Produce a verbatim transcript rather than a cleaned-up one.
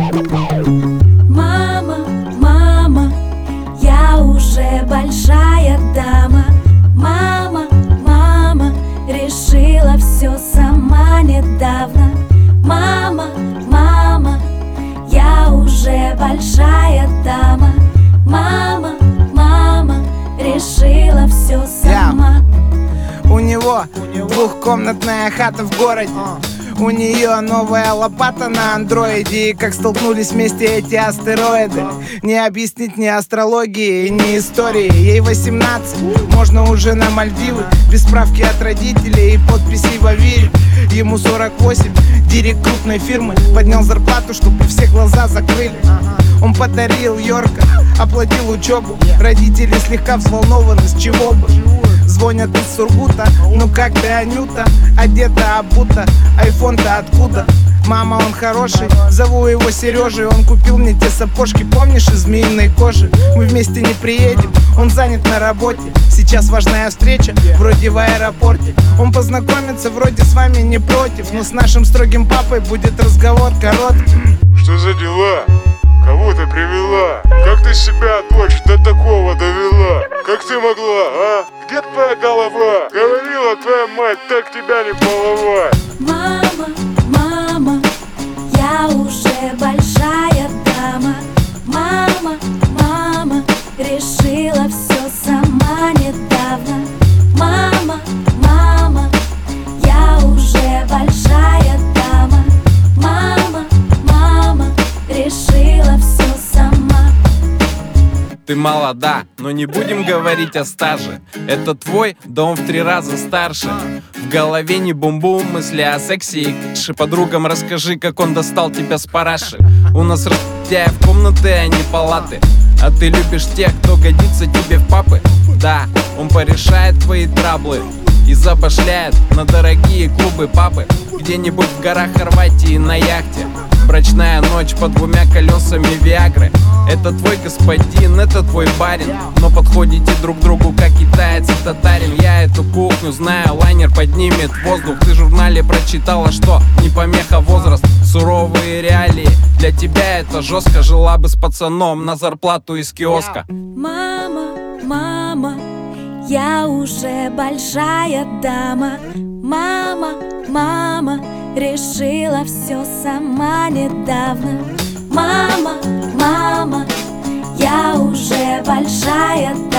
Мама, мама, я уже большая дама. Мама, мама, решила все сама недавно. Мама, мама, я уже большая дама. Мама, мама, решила все сама. Yeah. У него двухкомнатная хата в городе. У нее новая лопата на андроиде. И как столкнулись вместе эти астероиды, не объяснить ни астрологии, ни истории. Ей восемнадцать, можно уже на Мальдивы. Без справки от родителей и подписи в Авире. Ему сорок восемь, директ крупной фирмы. Поднял зарплату, чтобы все глаза закрыли. Он подарил Йорка, оплатил учебу. Родители слегка взволнованы, с чего бы. Звонят из Сургута, ну как ты, Анюта? Одета, обута, айфон-то откуда? Мама, он хороший, зову его Сережей. Он купил мне те сапожки, помнишь, из змеиной кожи? Мы вместе не приедем, он занят на работе. Сейчас важная встреча, вроде в аэропорте. Он познакомится, вроде с вами не против. Но с нашим строгим папой будет разговор короткий. Что за дела? Кого ты привела? Как ты себя, дочь, до такого довела? Как ты могла, а? Где твоя голова? Говорила твоя мать, так тебя не баловать. Мама, мама, я уже большая дама. Мама, мама, решила все сама недавно. Мама, мама, я уже большая дама. Мама, мама, решила все сама. Ты молода, но не будем говорить о стаже. Это твой, да он в три раза старше. В голове не бум-бум, мысли о сексе и каше. Подругам расскажи, как он достал тебя с параши. У нас распятяев комнаты, а не палаты. А ты любишь тех, кто годится тебе в папы. Да, он порешает твои траблы и забашляет на дорогие клубы папы. Где-нибудь в горах Хорватии на яхте. Брачная ночь под двумя колесами Виагры. Это твой господин, это твой барин. Но подходите друг к другу, как китаец и татарин. Я эту кухню знаю, лайнер поднимет воздух. Ты в журнале прочитала, что не помеха возраст. Суровые реалии, для тебя это жестко. Жила бы с пацаном на зарплату из киоска. Мама, мама, я уже большая дама. Мама, мама, решила все сама недавно. Мама, мама, я уже большая дама.